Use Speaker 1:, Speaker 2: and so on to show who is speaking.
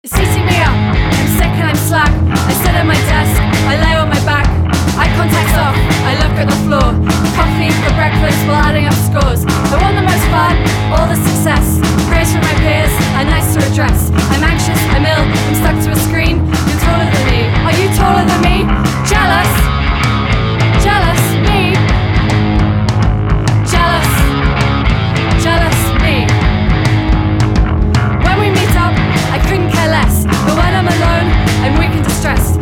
Speaker 1: It's eating me up, I'm sick and I'm slack. I sit at my desk, I lay on my back. Eye contact's off, I look at the floor. Coffee for breakfast while adding up scores. I want the most fun, all the success. Praise from my peers, and nice to address. I'm anxious, I'm ill, I'm stuck to a screen. You're taller than me, are you taller than me? Jealous, jealous me. Jealous, jealous me. When we meet up, I couldn't care less. But when I'm alone, I'm weak and distressed.